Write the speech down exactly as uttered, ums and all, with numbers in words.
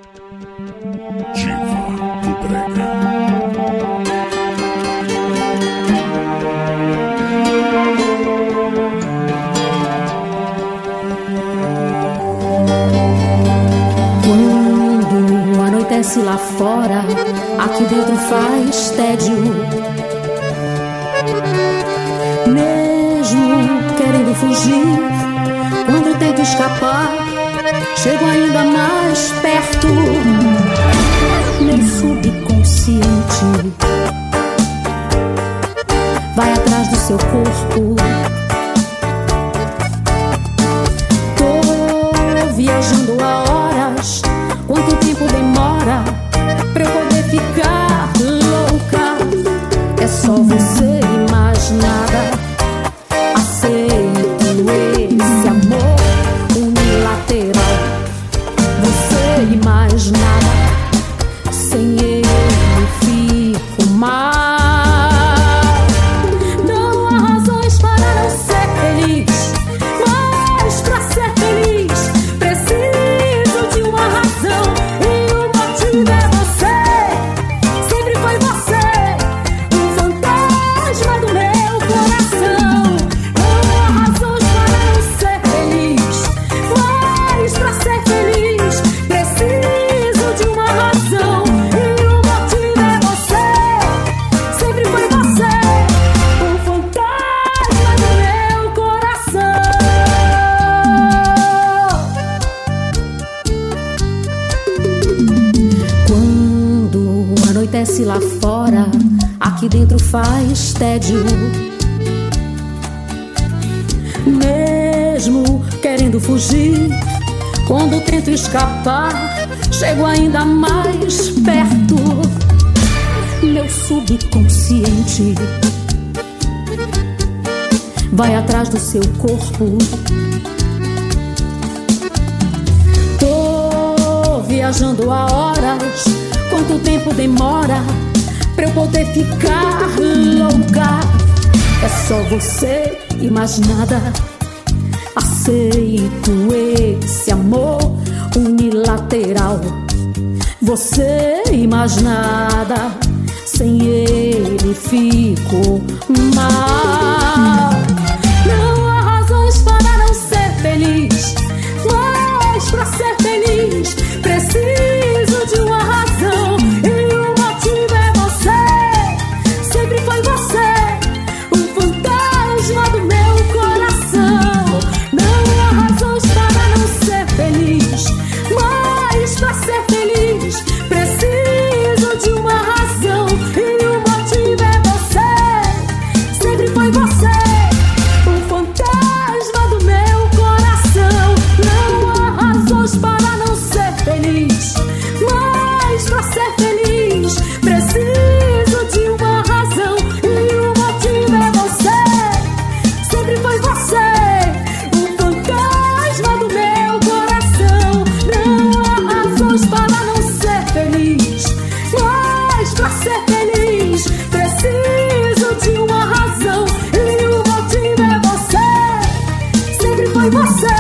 Diva do Brega. Quando anoitece lá fora, aqui dentro faz tédio. Mesmo querendo fugir, quando tento escapar, chego ainda mais perto. Meu subconsciente vai atrás do seu corpo. Tô viajando há horas. Quanto tempo demora pra eu poder ficar louca? É só você e mais nada. Aceito esse amor unilateral. Você e mais nada. Sem ele fico mal. Não há razões para não ser feliz, mas pra ser feliz preciso de uma razão. E o motivo é você. Sempre foi você, o fantasma do meu coração. Não há razões para não ser feliz, mas pra ser feliz preciso de uma razão. E o motivo é você. Sempre foi você, o fantasma do meu coração. Quando anoitece lá fora, aqui dentro faz tédio. Mesmo querendo fugir, quando tento escapar, chego ainda mais perto. Meu subconsciente vai atrás do seu corpo. Tô viajando há horas. Quanto tempo demora pra eu poder ficar louca? É só você e mais nada. Aceito esse amor unilateral. Você e mais nada. Sem ele fico mal. Não há razões para não ser feliz, mas pra ser feliz preciso de uma razão. E o motivo é você. Sempre foi você, o fantasma do meu coração. Não há razões para não ser feliz, mas pra ser feliz preciso de uma razão. E o motivo é você. Sempre foi você, o fantasma do meu coração. Não há razões para não ser feliz, mas pra ser feliz preciso de uma razão. E o motivo é você. Sempre foi você, o fantasma do meu coração. Não há razões para não ser feliz, mas pra ser feliz preciso de uma razão. E o motivo é você. Sempre foi você.